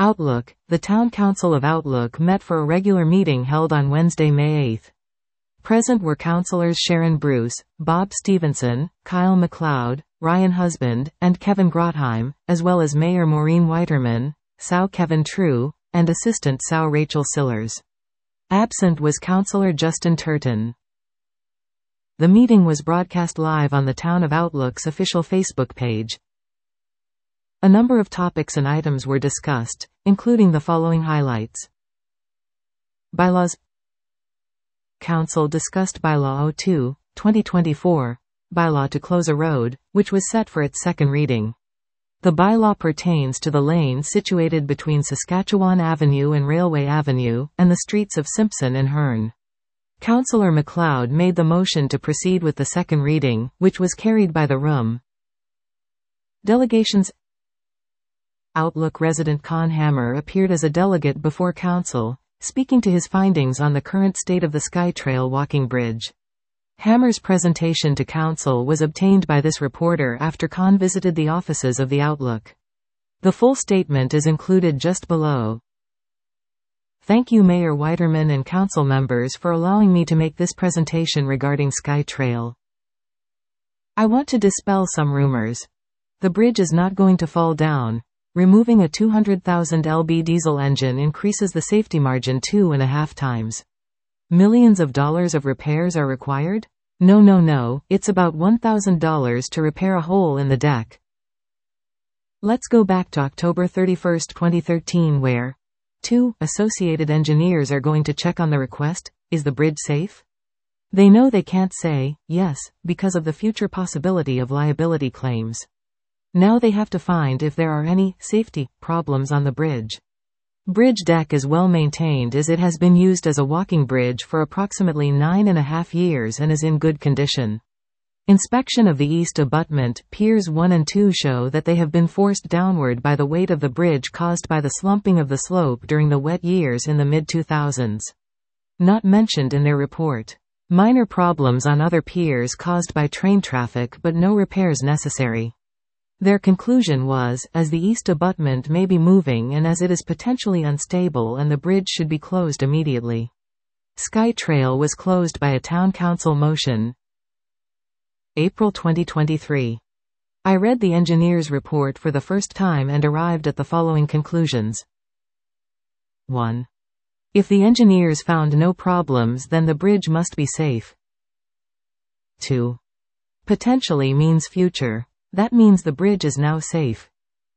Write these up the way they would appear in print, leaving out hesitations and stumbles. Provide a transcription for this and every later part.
Outlook. The Town Council of Outlook met for a regular meeting held on Wednesday, May 8. Present were councillors Sharon Bruce, Bob Stevenson, Kyle MacLeod, Ryan Husband, and Kevin Grotheim, as well as Mayor Maureen Whiterman, Sow Kevin True, and Assistant Sow Rachel Sillers. Absent was Councillor Justin Turton. The meeting was broadcast live on the Town of Outlook's official Facebook page. A number of topics and items were discussed, including the following highlights. Bylaws. Council discussed Bylaw 02, 2024, bylaw to close a road, which was set for its second reading. The bylaw pertains to the lane situated between Saskatchewan Avenue and Railway Avenue, and the streets of Simpson and Hearn. Councillor MacLeod made the motion to proceed with the second reading, which was carried by the room. Delegations. Outlook resident Con Hammer appeared as a delegate before Council, speaking to his findings on the current state of the SkyTrail walking bridge. Hammer's presentation to Council was obtained by this reporter after Con visited the offices of the Outlook. The full statement is included just below. Thank you Mayor Whiterman and Council members for allowing me to make this presentation regarding SkyTrail. I want to dispel some rumors. The bridge is not going to fall down. Removing a 200,000 lb diesel engine increases the safety margin 2.5 times. Millions of dollars of repairs are required? No, it's about $1,000 to repair a hole in the deck. Let's go back to October 31, 2013 where 2 Associated Engineers are going to check on the request, is the bridge safe? They know they can't say, yes, because of the future possibility of liability claims. Now they have to find if there are any safety problems on the bridge. Bridge deck is well maintained as it has been used as a walking bridge for approximately 9.5 years and is in good condition. Inspection of the east abutment, Piers 1 and 2 show that they have been forced downward by the weight of the bridge caused by the slumping of the slope during the wet years in the mid-2000s. Not mentioned in their report. Minor problems on other piers caused by train traffic but no repairs necessary. Their conclusion was, as the east abutment may be moving and as it is potentially unstable and the bridge should be closed immediately. SkyTrail was closed by a Town Council motion. April 2023. I read the engineer's report for the first time and arrived at the following conclusions. 1. If the engineers found no problems then the bridge must be safe. 2. Potentially means future. That means the bridge is now safe.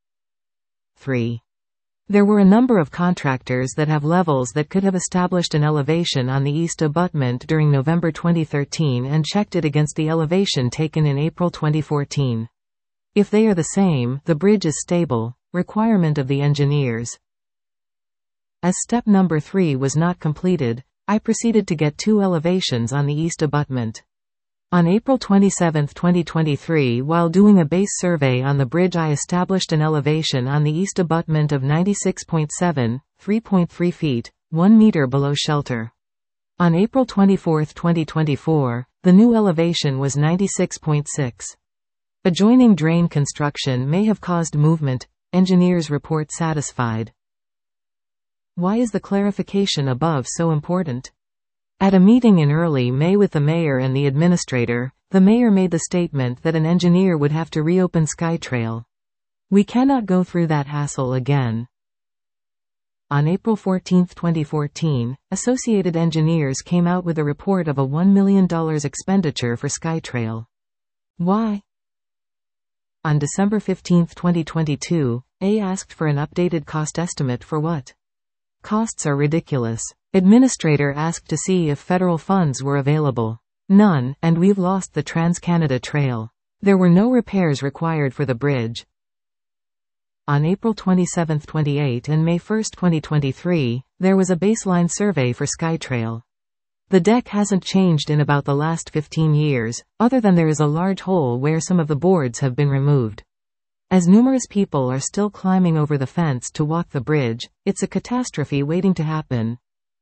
3. There were a number of contractors that have levels that could have established an elevation on the east abutment during November 2013 and checked it against the elevation taken in April 2014. If they are the same, the bridge is stable. Requirement of the engineers. As step number 3 was not completed, I proceeded to get 2 elevations on the east abutment. On April 27, 2023, while doing a base survey on the bridge, I established an elevation on the east abutment of 96.7, 3.3 feet, 1 meter below shelter. On April 24, 2024, the new elevation was 96.6. Adjoining drain construction may have caused movement, engineers report satisfied. Why is the clarification above so important? At a meeting in early May with the mayor and the administrator, the mayor made the statement that an engineer would have to reopen SkyTrail. We cannot go through that hassle again. On April 14, 2014, Associated Engineers came out with a report of a $1 million expenditure for SkyTrail. Why? On December 15, 2022, A asked for an updated cost estimate for what? Costs are ridiculous. Administrator asked to see if federal funds were available. None, and we've lost the Trans-Canada Trail. There were no repairs required for the bridge. On April 27, 28 and May 1, 2023, there was a baseline survey for SkyTrail. The deck hasn't changed in about the last 15 years, other than there is a large hole where some of the boards have been removed. As numerous people are still climbing over the fence to walk the bridge, it's a catastrophe waiting to happen.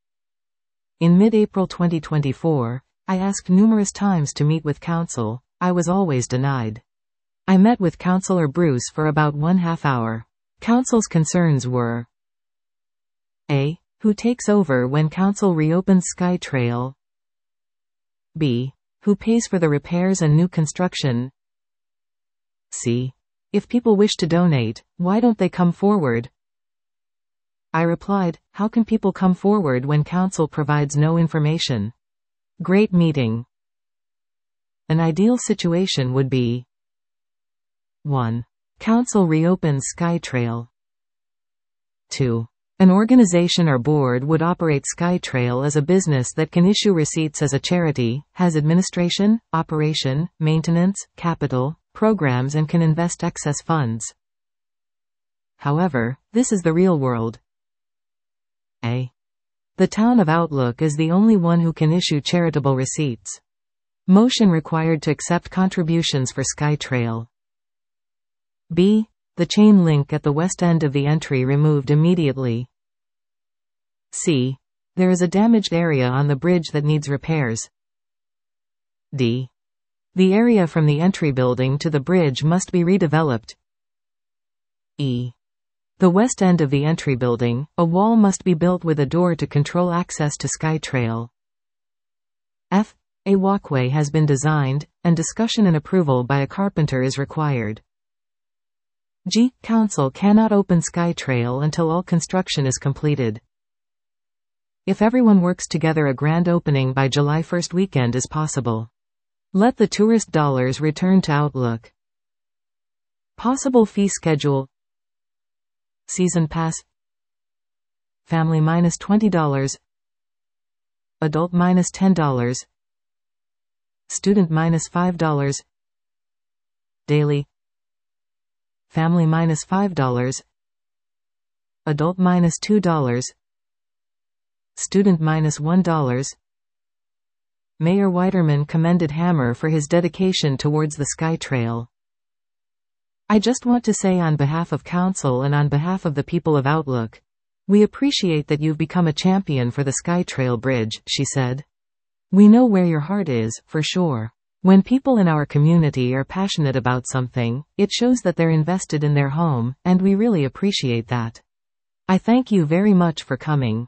In mid-April 2024, I asked numerous times to meet with Council. I was always denied. I met with Councillor Bruce for about 1/2 hour. Council's concerns were A. Who takes over when council reopens SkyTrail? B. Who pays for the repairs and new construction? C. If people wish to donate, why don't they come forward? I replied, how can people come forward when council provides no information? Great meeting. An ideal situation would be 1. Council reopens SkyTrail. 2. An organization or board would operate SkyTrail as a business that can issue receipts as a charity, has administration, operation, maintenance, capital, programs and can invest excess funds. However, this is the real world. A. The town of Outlook is the only one who can issue charitable receipts. Motion required to accept contributions for SkyTrail. B. The chain link at the west end of the entry removed immediately. C. There is a damaged area on the bridge that needs repairs. D. The area from the entry building to the bridge must be redeveloped. E. The west end of the entry building, a wall must be built with a door to control access to SkyTrail. F. A walkway has been designed, and discussion and approval by a carpenter is required. G. Council cannot open SkyTrail until all construction is completed. If everyone works together, a grand opening by July 1st weekend is possible. Let the tourist dollars return to Outlook. Possible fee schedule: Season Pass, Family -$20, Adult -$10, Student -$5, Daily, Family -$5, Adult -$2, Student -$1. Mayor Weiderman commended Hammer for his dedication towards the SkyTrail. I just want to say on behalf of Council and on behalf of the people of Outlook, we appreciate that you've become a champion for the SkyTrail bridge, she said. We know where your heart is, for sure. When people in our community are passionate about something, it shows that they're invested in their home, and we really appreciate that. I thank you very much for coming.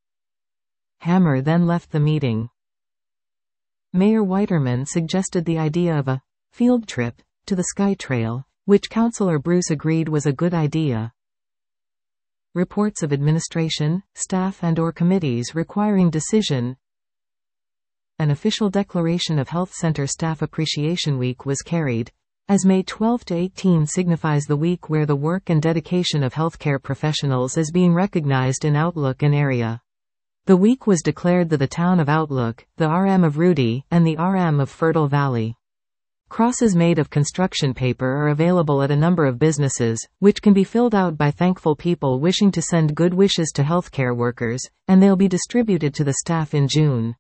Hammer then left the meeting. Mayor Weiderman suggested the idea of a field trip to the SkyTrail, which Councillor Bruce agreed was a good idea. Reports of administration, staff and/or committees requiring decision. An official declaration of Health Center Staff Appreciation Week was carried, as May 12 to 18 signifies the week where the work and dedication of healthcare professionals is being recognized in Outlook and area. The week was declared the town of Outlook, the RM of Rudy, and the RM of Fertile Valley. Crosses made of construction paper are available at a number of businesses, which can be filled out by thankful people wishing to send good wishes to healthcare workers, and they'll be distributed to the staff in June.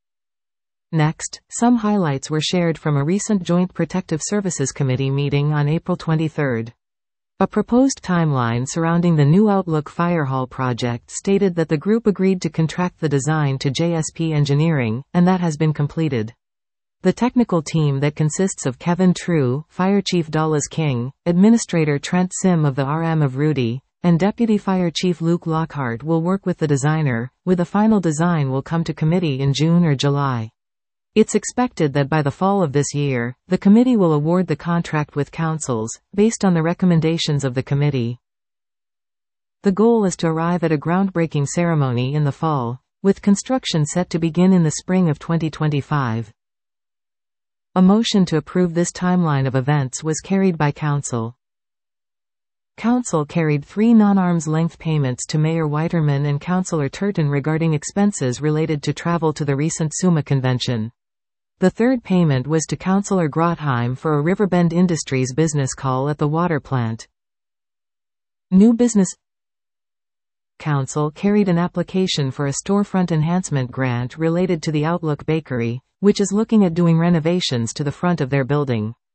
Next, some highlights were shared from a recent Joint Protective Services Committee meeting on April 23. A proposed timeline surrounding the new Outlook Fire Hall project stated that the group agreed to contract the design to JSP Engineering, and that has been completed. The technical team that consists of Kevin True, Fire Chief Dallas King, Administrator Trent Sim of the RM of Rudy, and Deputy Fire Chief Luke Lockhart will work with the designer, with a final design will come to committee in June or July. It's expected that by the fall of this year, the committee will award the contract with councils, based on the recommendations of the committee. The goal is to arrive at a groundbreaking ceremony in the fall, with construction set to begin in the spring of 2025. A motion to approve this timeline of events was carried by Council. Council carried 3 non-arm's length payments to Mayor Weiderman and Councillor Turton regarding expenses related to travel to the recent SUMA convention. The third payment was to Councillor Grotheim for a Riverbend Industries business call at the water plant. New business. Council carried an application for a storefront enhancement grant related to the Outlook Bakery, which is looking at doing renovations to the front of their building.